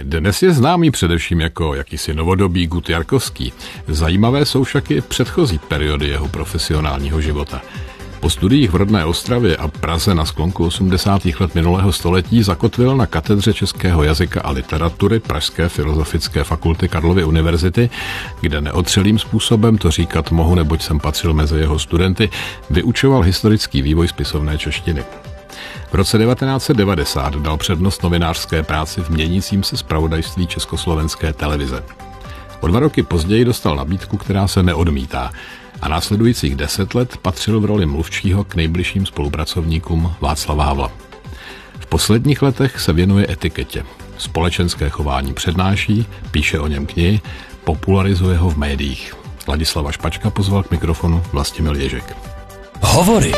Dnes je známý především jako jakýsi novodobý Gut Jarkovský. Zajímavé jsou však i předchozí periody jeho profesionálního života. Po studiích v rodné Ostravě a Praze na sklonku 80. let minulého století zakotvil na katedře českého jazyka a literatury Pražské filozofické fakulty Karlovy univerzity, kde neotřelým způsobem, to říkat mohu, neboť jsem patřil mezi jeho studenty, vyučoval historický vývoj spisovné češtiny. V roce 1990 dal přednost novinářské práci v měnícím se zpravodajství Československé televize. O 2 roky později dostal nabídku, která se neodmítá, a následujících 10 let patřil v roli mluvčího k nejbližším spolupracovníkům Václava Havla. V posledních letech se věnuje etiketě. Společenské chování přednáší, píše o něm knihy, popularizuje ho v médiích. Ladislava Špačka pozval k mikrofonu Vlastimil Ježek. Hovory.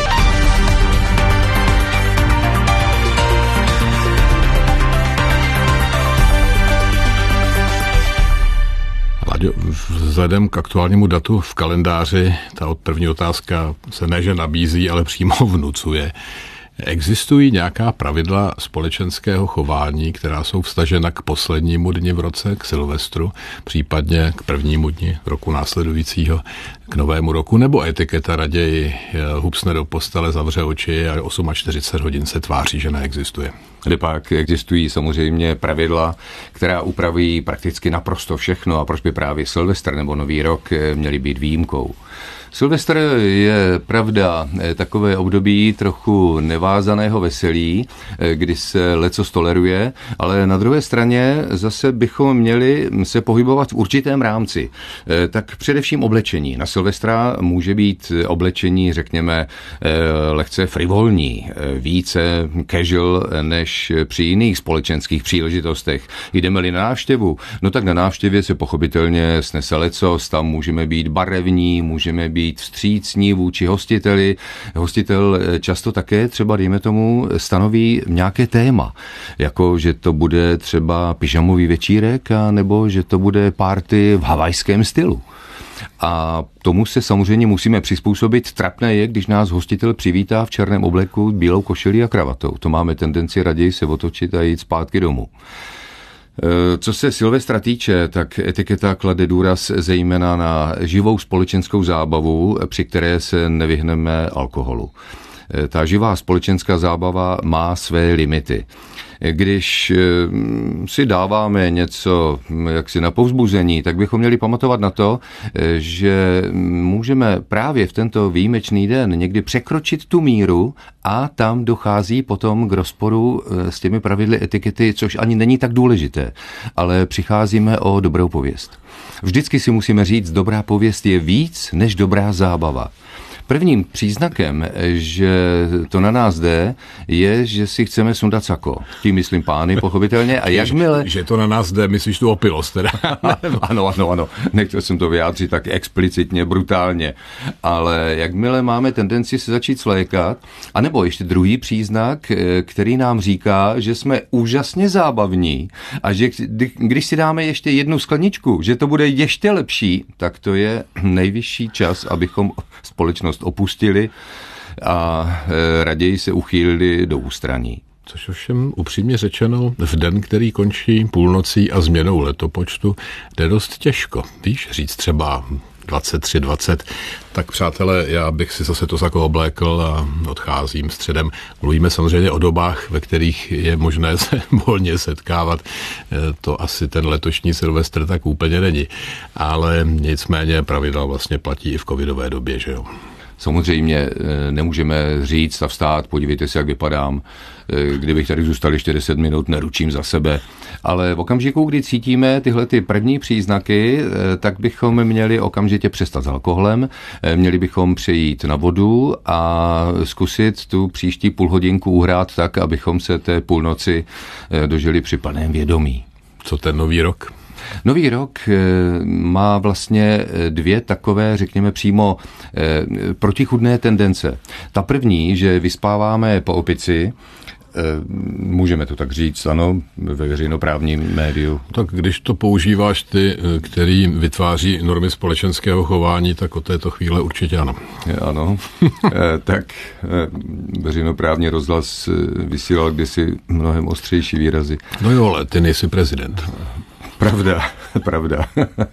Vzhledem k aktuálnímu datu v kalendáři, ta první otázka se ne, že nabízí, ale přímo vnucuje. Existují nějaká pravidla společenského chování, která jsou vztažena k poslednímu dni v roce, k Silvestru, případně k prvnímu dni roku následujícího, k novému roku, nebo etiketa raději hupsne do postele, zavře oči a 48 hodin se tváří, že neexistuje? Pak existují samozřejmě pravidla, která upravují prakticky naprosto všechno, a proč by právě Silvestr nebo Nový rok měly být výjimkou. Silvestr je, pravda, takové období trochu nevázaného veselí, kdy se lecos toleruje, ale na druhé straně zase bychom měli se pohybovat v určitém rámci. Tak především oblečení. Na Silvestra může být oblečení, řekněme, lehce frivolní, více casual než při jiných společenských příležitostech. Jdeme-li na návštěvu, no tak na návštěvě se pochopitelně snese lecos, tam můžeme být barevní, můžeme být vstřícní vůči hostiteli. Hostitel často také třeba, dejme tomu, stanoví nějaké téma, jako že to bude třeba pyžamový večírek, nebo že to bude party v havajském stylu. A tomu se samozřejmě musíme přizpůsobit. Trapné je, když nás hostitel přivítá v černém obleku, bílou košilí a kravatou. To máme tendenci raději se otočit a jít zpátky domů. Co se Silvestra týče, tak etiketa klade důraz zejména na živou společenskou zábavu, při které se nevyhneme alkoholu. Ta živá společenská zábava má své limity. Když si dáváme něco jaksi na povzbuzení, tak bychom měli pamatovat na to, že můžeme právě v tento výjimečný den někdy překročit tu míru a tam dochází potom k rozporu s těmi pravidly etikety, což ani není tak důležité, ale přicházíme o dobrou pověst. Vždycky si musíme říct, dobrá pověst je víc než dobrá zábava. Prvním příznakem, že to na nás jde, je, že si chceme sundat sako. Tím myslím pány, pochopitelně. A jakmile... Že to na nás jde, myslíš tu opilost teda? Ano. Nechtěl jsem to vyjádřit tak explicitně, brutálně. Ale jakmile máme tendenci se začít svlékat, anebo ještě druhý příznak, který nám říká, že jsme úžasně zábavní a že když si dáme ještě jednu skleničku, že to bude ještě lepší, tak to je nejvyšší čas, abychom společnost opustili a raději se uchýlili do ústraní. Což ovšem upřímně řečeno v den, který končí půlnocí a změnou letopočtu, jde dost těžko. Víš, říct třeba 23:20, tak přátelé, já bych si zase to sako oblékl a odcházím středem. Mluvíme samozřejmě o dobách, ve kterých je možné se volně setkávat. To asi ten letošní Silvestr tak úplně není. Ale nicméně pravidla vlastně platí i v covidové době, že jo? Samozřejmě nemůžeme říct a vstát, podívejte se, jak vypadám. Kdybych tady zůstal ještě 10 minut, neručím za sebe. Ale v okamžiku, kdy cítíme tyhle ty první příznaky, tak bychom měli okamžitě přestat s alkoholem, měli bychom přejít na vodu a zkusit tu příští půlhodinku uhrát tak, abychom se té půlnoci dožili při plném vědomí. Co ten nový rok? Nový rok má vlastně 2 takové, řekněme přímo, protichůdné tendence. Ta první, že vyspáváme po opici můžeme to tak říct, ano, ve veřejnoprávním médiu. Tak když to používáš ty, který vytváří normy společenského chování, tak od této chvíle určitě ano. Ano, tak veřejnoprávní rozhlas vysílal kdysi mnohem ostřejší výrazy. No jo, ale ty nejsi prezident. Pravda.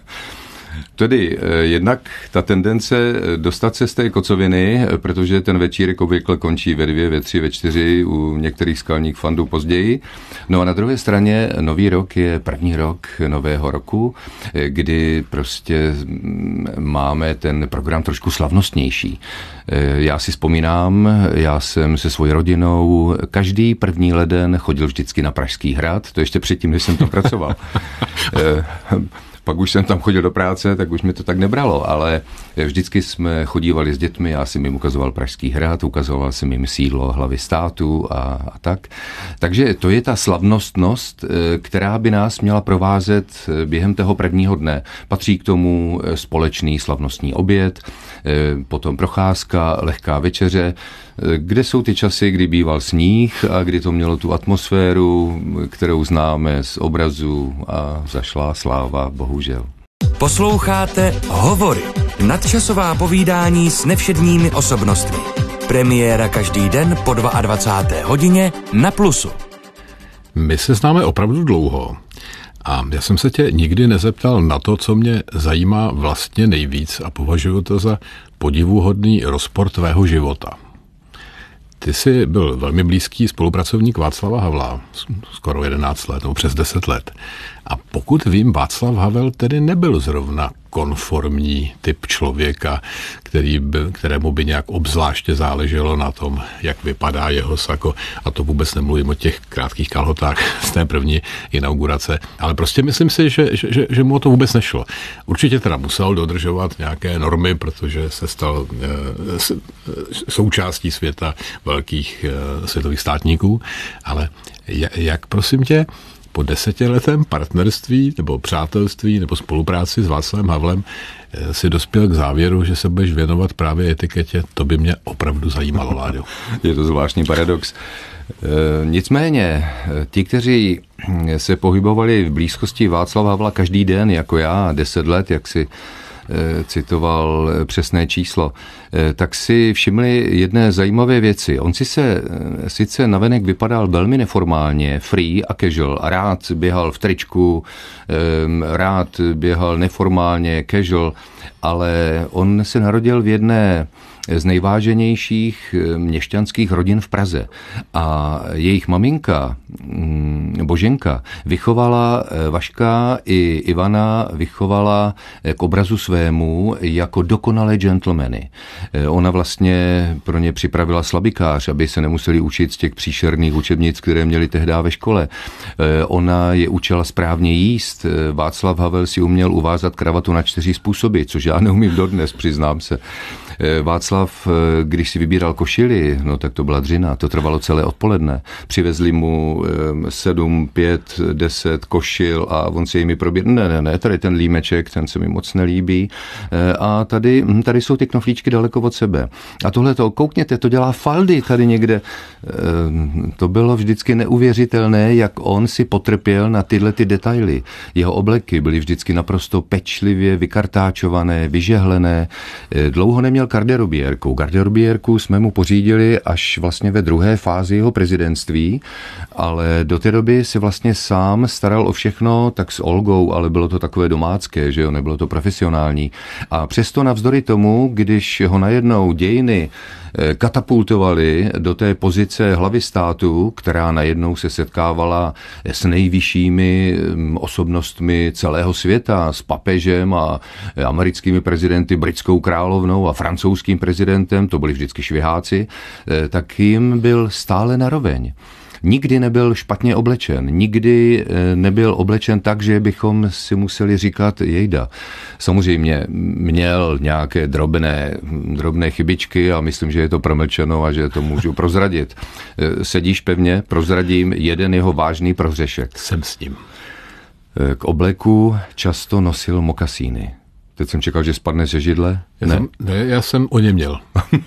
Tedy jednak ta tendence dostat se z té kocoviny, protože ten večírek obvykle končí ve 2, ve 3, ve 4, u některých skalních fandů později. No a na druhé straně nový rok je první rok nového roku, kdy prostě máme ten program trošku slavnostnější. Já si vzpomínám, já jsem se svojí rodinou každý 1. leden chodil vždycky na Pražský hrad, to ještě předtím, než jsem tam pracoval. Pak už jsem tam chodil do práce, tak už mi to tak nebralo, ale vždycky jsme chodívali s dětmi, já jsem jim ukazoval Pražský hrad, ukazoval jsem jim sídlo hlavy státu a tak. Takže to je ta slavnostnost, která by nás měla provázet během toho prvního dne. Patří k tomu společný slavnostní oběd, potom procházka, lehká večeře, kde jsou ty časy, kdy býval sníh a kdy to mělo tu atmosféru, kterou známe z obrazu a zašlá sláva, bohužel. Posloucháte Hovory, nadčasová povídání s nevšedními osobnostmi. Premiéra každý den po 22. hodině na Plusu. My se známe opravdu dlouho a já jsem se tě nikdy nezeptal na to, co mě zajímá vlastně nejvíc a považuji to za podivuhodný rozpor tvého života. Ty jsi byl velmi blízký spolupracovník Václava Havla, skoro 11 let, nebo přes 10 let. A pokud vím, Václav Havel tedy nebyl zrovna konformní typ člověka, kterému by nějak obzvláště záleželo na tom, jak vypadá jeho sako. A to vůbec nemluvím o těch krátkých kalhotách z té první inaugurace. Ale prostě myslím si, že mu to vůbec nešlo. Určitě teda musel dodržovat nějaké normy, protože se stal součástí světa velkých světových státníků. Ale jak prosím tě, po 10letém partnerství nebo přátelství nebo spolupráci s Václavem Havlem si dospěl k závěru, že se budeš věnovat právě etiketě? To by mě opravdu zajímalo, Láďo. Je to zvláštní paradox. Nicméně, ti, kteří se pohybovali v blízkosti Václava Havla každý den, jako já, 10 let, jak si citoval přesné číslo, tak si všimli jedné zajímavé věci. On si se sice navenek vypadal velmi neformálně, free a casual, a rád běhal v tričku, rád běhal neformálně, casual, ale on se narodil v jedné z nejváženějších měšťanských rodin v Praze. A jejich maminka, Boženka, vychovala Vaška i Ivana, vychovala k obrazu svému jako dokonalé gentlemany. Ona vlastně pro ně připravila slabikář, aby se nemuseli učit z těch příšerných učebnic, které měli tehdy ve škole. Ona je učila správně jíst. Václav Havel si uměl uvázat kravatu na 4 způsoby, což já neumím dodnes, přiznám se. Václav, když si vybíral košili, no tak to byla dřina, to trvalo celé odpoledne. Přivezli mu 7, 5, 10 košil a on si jimi probíral, ne, tady ten límeček, ten se mi moc nelíbí a tady jsou ty knoflíčky daleko od sebe. A tohle to, koukněte, to dělá faldy tady někde. To bylo vždycky neuvěřitelné, jak on si potrpěl na tyhle ty detaily. Jeho obleky byly vždycky naprosto pečlivě vykartáčované, vyžehlené. Dlouho neměl garderobierku. Garderobierku jsme mu pořídili až vlastně ve druhé fázi jeho prezidentství, ale do té doby se vlastně sám staral o všechno, tak s Olgou, ale bylo to takové domácké, že jo, nebylo to profesionální. A přesto navzdory tomu, když ho najednou dějiny katapultovali do té pozice hlavy státu, která najednou se setkávala s nejvyššími osobnostmi celého světa, s papežem a americkými prezidenty, britskou královnou a francouzským prezidentem, to byli vždycky šviháci, tak jim byl stále naroveň. Nikdy nebyl špatně oblečen, nikdy nebyl oblečen tak, že bychom si museli říkat jejda. Samozřejmě měl nějaké drobné chybičky a myslím, že je to promlčeno a že to můžu prozradit. Sedíš pevně, prozradím jeden jeho vážný prohřešek. Jsem s ním. K obleku často nosil mokasíny. Teď jsem čekal, že spadne ze židle. Já jsem o něm měl.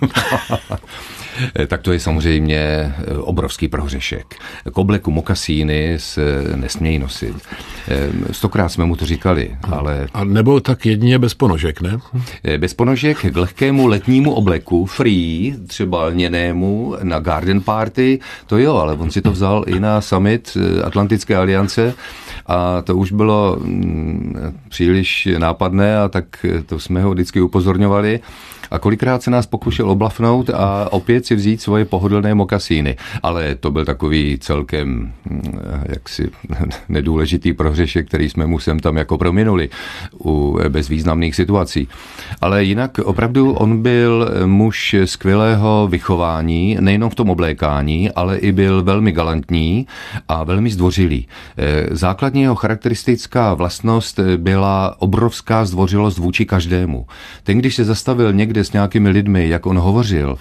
Tak to je samozřejmě obrovský prohřešek. K obleku mokasíny se nesmějí nosit. 100krát jsme mu to říkali, ale... A nebo tak jedině bez ponožek, ne? Bez ponožek k lehkému letnímu obleku, free, třeba lněnému, na garden party, to jo, ale on si to vzal i na summit Atlantické aliance a to už bylo příliš nápadné a tak to jsme ho vždycky upozorňovali. A kolikrát se nás pokušel oblafnout a opět si vzít svoje pohodlné mokasíny. Ale to byl takový celkem jaksi nedůležitý prohřešek, který jsme mu sem tam jako prominuli u bezvýznamných situací. Ale jinak opravdu on byl muž skvělého vychování, nejenom v tom oblékání, ale i byl velmi galantní a velmi zdvořilý. Základní jeho charakteristická vlastnost byla obrovská zdvořilost vůči každému. Ten, když se zastavil někde s nějakými lidmi, jak on hovořil,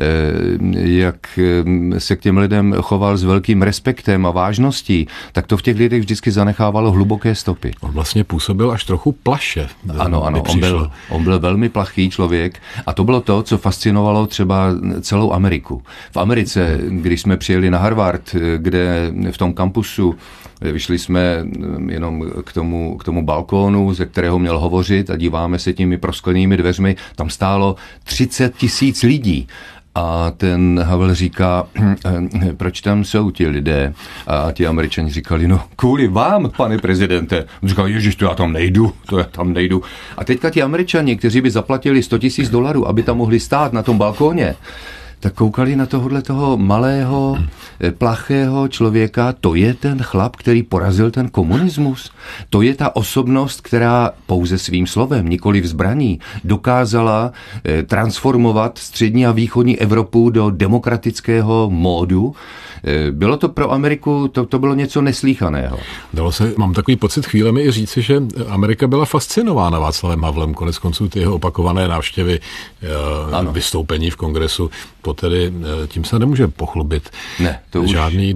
jak se k těm lidem choval s velkým respektem a vážností, tak to v těch lidech vždycky zanechávalo hluboké stopy. On vlastně působil až trochu plaše. Ano, on byl velmi plachý člověk a to bylo to, co fascinovalo třeba celou Ameriku. V Americe, když jsme přijeli na Harvard, kde v tom kampusu vyšli jsme jenom k tomu balkónu, ze kterého měl hovořit a díváme se těmi prosklenými dveřmi, tam stálo 30 000 lidí. A ten Havel říká, proč tam jsou ti lidé? A ti Američani říkali, no kvůli vám, pane prezidente. On říkal, ježiš, to já tam nejdu. A teďka ti Američani, kteří by zaplatili $100,000, aby tam mohli stát na tom balkóně, tak koukali na toho malého, plachého člověka, to je ten chlap, který porazil ten komunismus. To je ta osobnost, která pouze svým slovem, nikoli v zbraní, dokázala transformovat střední a východní Evropu do demokratického módu. Bylo to pro Ameriku, to bylo něco neslýchaného. Mám takový pocit chvílemi i říci, že Amerika byla fascinována Václavem Havlem, konec konců ty jeho opakované návštěvy, vystoupení v kongresu, to tedy tím se nemůže pochlubit. Ne, to už žádný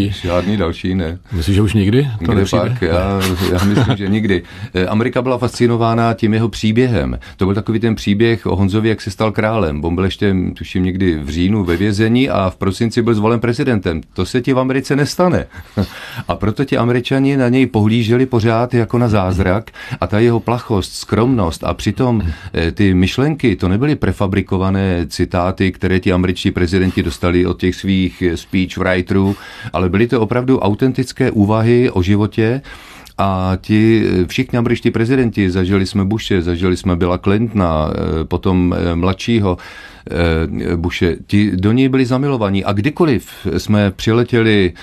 další ne. Myslíš, že už nikdy? To nepřijde? Já myslím, že nikdy. Amerika byla fascinována tím jeho příběhem. To byl takový ten příběh o Honzovi, jak se stal králem. On byl ještě, tuším, někdy v říjnu ve vězení a v prosinci byl zvolen prezidentem. To se ti v Americe nestane. A proto ti Američani na něj pohlíželi pořád jako na zázrak a ta jeho plachost, skromnost a přitom ty myšlenky, to nebyly prefabrikované citáty, které ti američtí prezidenti dostali od těch svých speechwriterů, ale byly to opravdu autentické úvahy o životě. A ti všichni američtí prezidenti, zažili jsme Bushe, zažili jsme Billa Clintona, potom mladšího Bushe, ti do něj byli zamilovaní a kdykoliv jsme přiletěli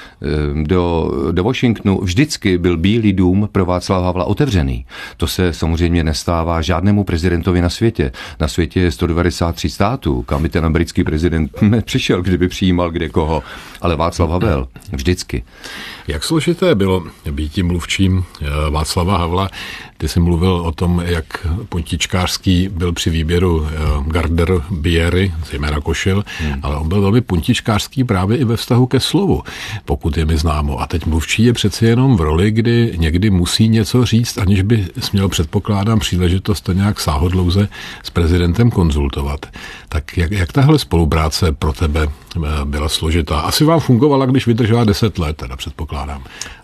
do Washingtonu, vždycky byl Bílý dům pro Václava Havla otevřený. To se samozřejmě nestává žádnému prezidentovi na světě. Na světě je 193 států, kam by ten americký prezident nepřišel, kdyby přijímal kde koho, ale Václav Havel vždycky. Jak složité bylo být tím mluvčím Václava Havla? Ty jsi mluvil o tom, jak puntičkářský byl při výběru Gardner-Biery, zejména košil, ale on byl velmi puntičkářský právě i ve vztahu ke slovu, pokud je mi známo. A teď mluvčí je přeci jenom v roli, kdy někdy musí něco říct, aniž by směl, předpokládám, příležitost to nějak sáhodlouze s prezidentem konzultovat. Tak jak tahle spolupráce pro tebe byla složitá? Asi vám fungovala, když vydržela 10 let, teda předpokládám.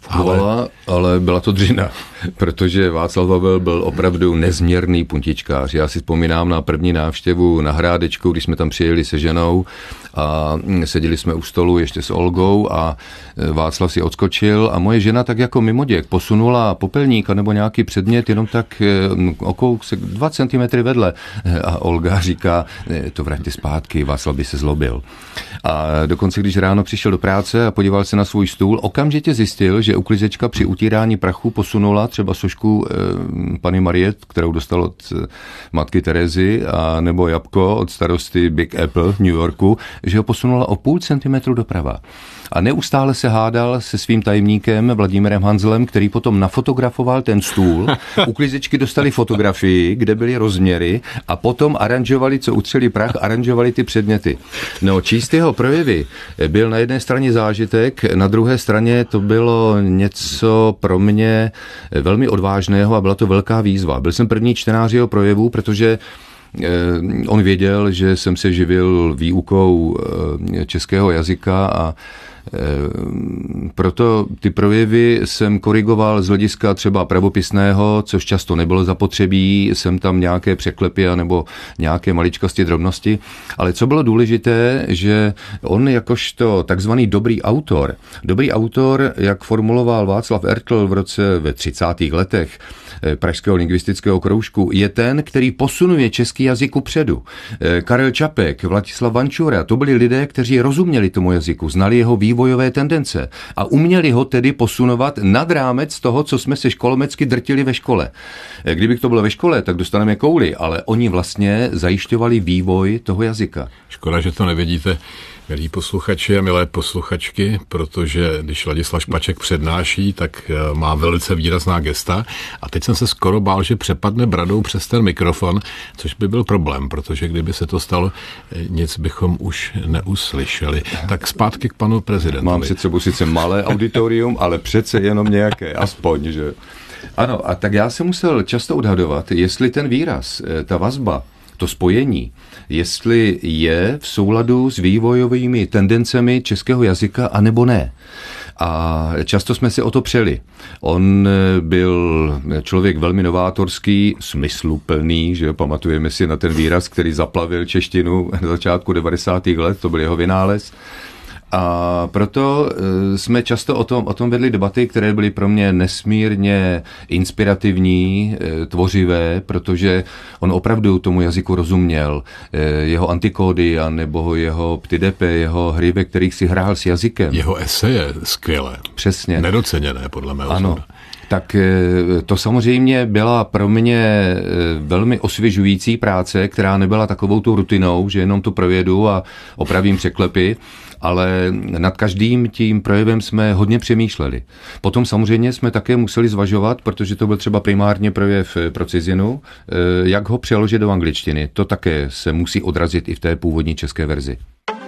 Ale byla to dřina, protože Václav Havel byl opravdu nezměrný puntičkář. Já si vzpomínám na první návštěvu na Hrádečku, když jsme tam přijeli se ženou a seděli jsme u stolu ještě s Olgou a Václav si odskočil a moje žena tak jako mimoděk posunula popelník nebo nějaký předmět jenom tak o kousek 2 centimetry vedle a Olga říká, to vraťte zpátky, Václav by se zlobil. A dokonce, když ráno přišel do práce a podíval se na svůj stůl, okamžitě zjistil, že uklízečka při utírání prachu posunula třeba sošku Panny Marie, kterou dostal od matky Terezy, a nebo jabko od starosty Big Apple v New Yorku, že ho posunula o 0,5 centimetru doprava. A neustále se hádal se svým tajemníkem Vladimírem Hanzelem, který potom nafotografoval ten stůl. Uklízečky dostali fotografii, kde byly rozměry a potom aranžovali, co utřeli prach, aranžovali ty předměty. No, číst jeho projevy byl na jedné straně zážitek, na druhé straně to bylo něco pro mě velmi odvážného a byla to velká výzva. Byl jsem první čtenář jeho projevu, protože on věděl, že jsem se živil výukou českého jazyka a proto ty projevy jsem korigoval z hlediska třeba pravopisného, což často nebylo zapotřebí, jsem tam nějaké překlepy nebo nějaké maličkosti, drobnosti, ale co bylo důležité, že on jakožto takzvaný dobrý autor, jak formuloval Václav Ertl ve 30. letech pražského lingvistického kroužku, je ten, který posunuje český jazyk kupředu. Karel Čapek, Vladislav Vančura, to byli lidé, kteří rozuměli tomu jazyku, znali jeho vývojové tendence a uměli ho tedy posunovat nad rámec toho, co jsme se školomecky drtili ve škole. Kdyby to bylo ve škole, tak dostaneme kouli, ale oni vlastně zajišťovali vývoj toho jazyka. Škoda, že to nevidíte, milí posluchači a milé posluchačky, protože když Ladislav Špaček přednáší, tak má velice výrazná gesta a teď jsem se skoro bál, že přepadne bradou přes ten mikrofon, což by byl problém, protože kdyby se to stalo, nic bychom už neuslyšeli. Tak zpátky k panu prezidentovi. Mám před sebou sice malé auditorium, ale přece jenom nějaké, aspoň, že... Ano, a tak já jsem musel často odhadovat, jestli ten výraz, ta vazba, to spojení, jestli je v souladu s vývojovými tendencemi českého jazyka, anebo ne. A často jsme si o to přeli. On byl člověk velmi novátorský, smysluplný, že jo? Pamatujeme si na ten výraz, který zaplavil češtinu na začátku 90. let, to byl jeho vynález. A proto jsme často o tom vedli debaty, které byly pro mě nesmírně inspirativní, tvořivé, protože on opravdu tomu jazyku rozuměl. Jeho antikódy nebo jeho ptidepe, jeho hry, ve kterých si hrál s jazykem. Jeho eseje skvělé. Přesně. Nedoceněné, podle mého soudu. Tak to samozřejmě byla pro mě velmi osvěžující práce, která nebyla takovou tu rutinou, že jenom to projedu a opravím překlepy, ale nad každým tím projevem jsme hodně přemýšleli. Potom samozřejmě jsme také museli zvažovat, protože to byl třeba primárně projev pro cizinu, jak ho přeložit do angličtiny. To také se musí odrazit i v té původní české verzi.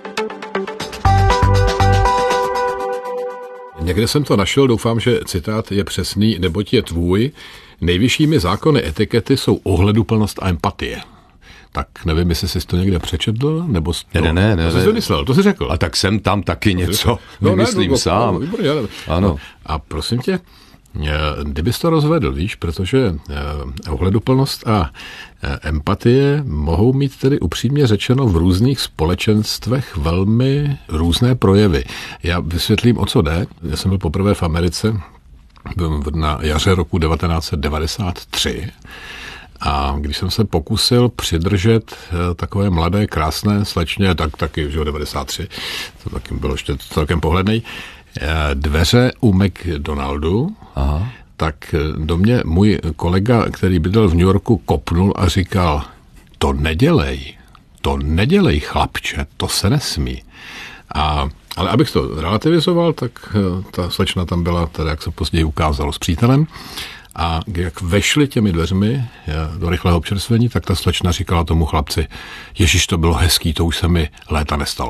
Někde jsem to našel, doufám, že citát je přesný, neboť je tvůj. Nejvyššími zákony etikety jsou ohleduplnost a empatie. Tak nevím, jestli jsi to někde přečetl, nebo... Ne. To jsi vymyslel, to jsi řekl. A tak jsem tam taky něco vymyslím sám. Výborně, ano. A prosím tě, kdybys to rozvedl, víš, protože ohleduplnost a empatie mohou mít tedy upřímně řečeno v různých společenstvech velmi různé projevy. Já vysvětlím, o co jde. Já jsem byl poprvé v Americe na jaře roku 1993 a když jsem se pokusil přidržet takové mladé, krásné slečně, taky, že 93, to taky bylo ještě celkem pohlednej, dveře u McDonaldu, aha, tak do mě můj kolega, který bydlel v New Yorku, kopnul a říkal, to nedělej, chlapče, to se nesmí. Ale abych to relativizoval, tak ta slečna tam byla, teda jak se později ukázalo, s přítelem. A jak vešli těmi dveřmi do rychlého občerstvení, tak ta slečna říkala tomu chlapci, ježiš, to bylo hezký, to už se mi léta nestalo.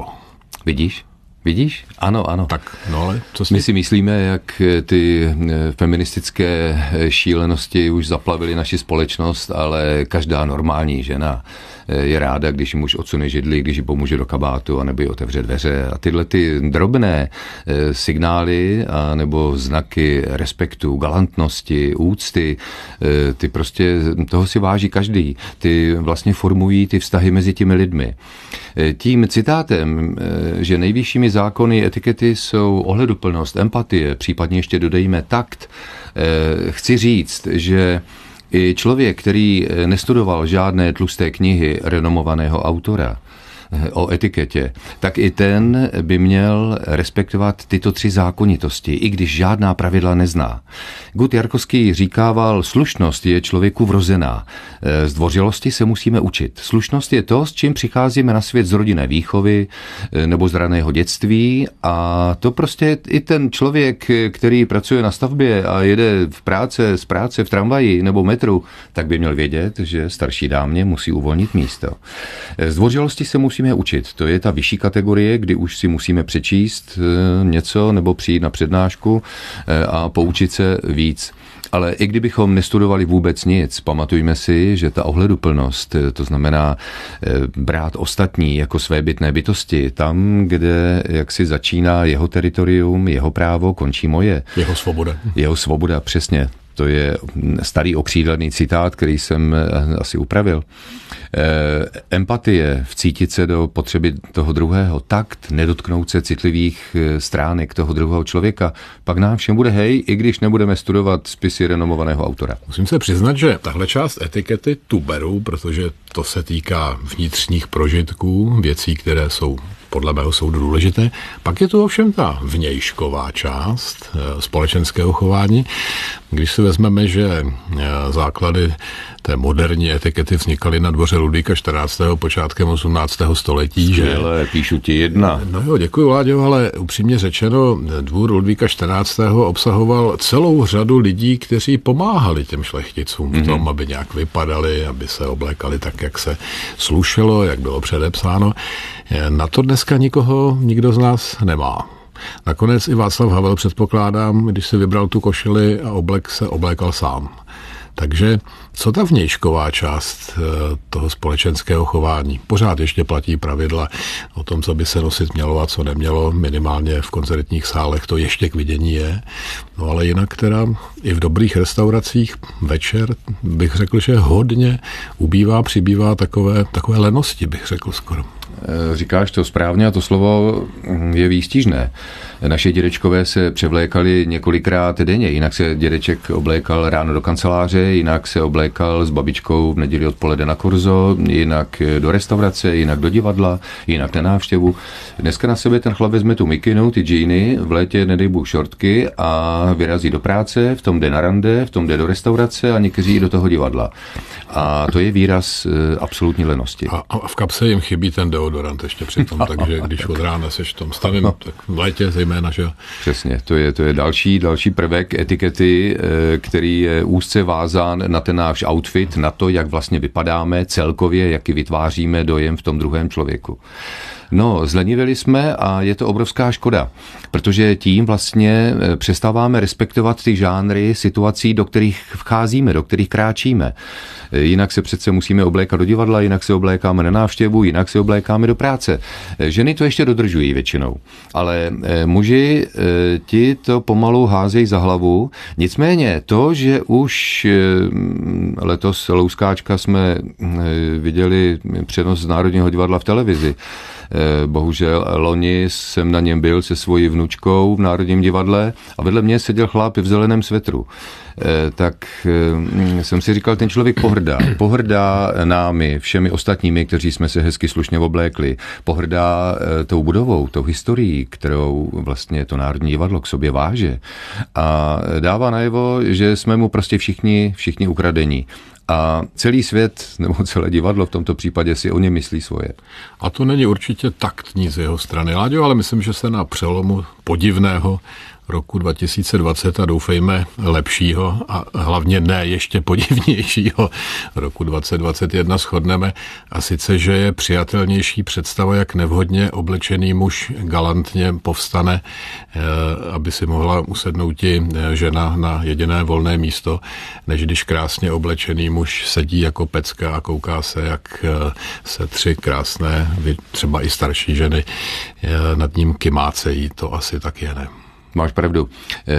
Vidíš? Ano. Tak, no ale co My si myslíme, jak ty feministické šílenosti už zaplavily naši společnost, ale každá normální žena je ráda, když muž odsune židli, když ji pomůže do kabátu, anebo ji otevře dveře. A tyhle ty drobné signály nebo znaky respektu, galantnosti, úcty, ty prostě toho si váží každý. Ty vlastně formují ty vztahy mezi těmi lidmi. Tím citátem, že nejvyššími zákony etikety jsou ohleduplnost, empatie, případně ještě dodejme takt, chci říct, že i člověk, který nestudoval žádné tlusté knihy renomovaného autora o etiketě, tak i ten by měl respektovat tyto 3 zákonitosti, i když žádná pravidla nezná. Gut Jarkovský říkával, slušnost je člověku vrozená. Zdvořilosti se musíme učit. Slušnost je to, s čím přicházíme na svět z rodinné výchovy nebo z raného dětství a to prostě i ten člověk, který pracuje na stavbě a jede z práce v tramvaji nebo metru, tak by měl vědět, že starší dámě musí uvolnit místo. Zdvořilosti se musíme učit. To je ta vyšší kategorie, kdy už si musíme přečíst něco nebo přijít na přednášku a poučit se víc. Ale i kdybychom nestudovali vůbec nic, pamatujme si, že ta ohleduplnost, to znamená brát ostatní jako svébytné bytosti, tam, kde jaksi začíná jeho teritorium, jeho právo, končí moje. Jeho svoboda. Jeho svoboda, přesně. To je starý okřídlený citát, který jsem asi upravil. Empatie, vcítit se do potřeby toho druhého, takt, nedotknout se citlivých stránek toho druhého člověka, pak nám všem bude hej, i když nebudeme studovat spisy renomovaného autora. Musím se přiznat, že tahle část etikety tu beru, protože to se týká vnitřních prožitků, věcí, které jsou podle mého soudu důležité. Pak je tu ovšem ta vnějšková část společenského chování. Když si vezmeme, že základy té moderní etikety vznikaly na dvoře Ludvíka 14. počátkem 18. století. Skvěle, píšu ti jedna. No jo, děkuji, Láďo, ale upřímně řečeno, dvůr Ludvíka 14. obsahoval celou řadu lidí, kteří pomáhali těm šlechticům v tom, aby nějak vypadali, aby se oblékali tak, jak se slušelo, jak bylo předepsáno. Na to dneska nikdo z nás nemá. Nakonec i Václav Havel, předpokládám, když si vybral tu košili a oblek, se oblékal sám. Takže co ta vnějšková část toho společenského chování? Pořád ještě platí pravidla o tom, co by se nosit mělo a co nemělo, minimálně v koncertních sálech to ještě k vidění je. No ale jinak teda i v dobrých restauracích večer bych řekl, že hodně přibývá takové lenosti, bych řekl skoro. Říkáš to správně a to slovo je výstižné. Naši dědečkové se převlékali několikrát denně, jinak se dědeček oblékal ráno do kanceláře, jinak se oblékal s babičkou v neděli odpoledne na kurzo, jinak do restaurace, jinak do divadla, jinak na návštěvu. Dneska na sebe ten chlap vezme tu mikinu, ty džíny, v létě nedej bůh šortky a vyrazí do práce, v tom jde na rande, v tom jde do restaurace a někteří i do toho divadla. A to je výraz absolutní lenosti. A v kapse jim chybí ten deodorant ještě přitom, takže když od rána seš v tom stavím, tak v létě zejména, že jo. Přesně, to je další prvek etikety, který je úzce vázán na ten náš outfit, na to, jak vlastně vypadáme celkově, jaký vytváříme dojem v tom druhém člověku. No, zlenivili jsme a je to obrovská škoda, protože tím vlastně přestáváme respektovat ty žánry situací, do kterých vcházíme, do kterých kráčíme. Jinak se přece musíme oblékat do divadla, jinak se oblékáme na návštěvu, jinak se oblékáme do práce. Ženy to ještě dodržují většinou, ale muži ti to pomalu házejí za hlavu. Nicméně to, že už letos Louskáčka jsme viděli přenos z Národního divadla v televizi, bohužel loni jsem na něm byl se svojí vnučkou v Národním divadle a vedle mě seděl chlap v zeleném svetru. Tak jsem si říkal, ten člověk pohrdá námi, všemi ostatními, kteří jsme se hezky slušně oblékli, pohrdá tou budovou, tou historií, kterou vlastně to Národní divadlo k sobě váže a dává najevo, že jsme mu prostě všichni ukradení. A celý svět, nebo celé divadlo v tomto případě si o ně myslí svoje. A to není určitě taktní z jeho strany, Láďo, ale myslím, že se na přelomu podivného roku 2020 a doufejme lepšího a hlavně ne ještě podivnějšího roku 2021 shodneme. A sice, že je přijatelnější představa, jak nevhodně oblečený muž galantně povstane, aby si mohla usednout žena na jediné volné místo, než když krásně oblečený muž sedí jako pecka a kouká se, jak se tři krásné, třeba i starší ženy nad ním kymácejí. To asi tak je, ne? Máš pravdu.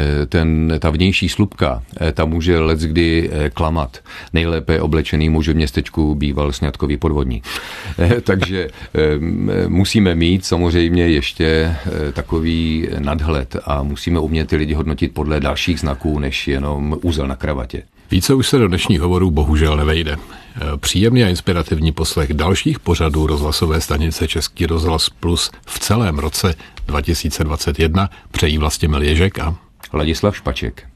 Ta vnější slupka, ta může leckdy klamat. Nejlépe oblečený muž v městečku býval sňatkový podvodník. Takže musíme mít samozřejmě ještě takový nadhled a musíme umět ty lidi hodnotit podle dalších znaků, než jenom úzel na kravatě. Více už se do dnešních hovorů bohužel nevejde. Příjemný a inspirativní poslech dalších pořadů rozhlasové stanice Český rozhlas Plus v celém roce 2021 přejí Vlastimil Ježek a Ladislav Špaček.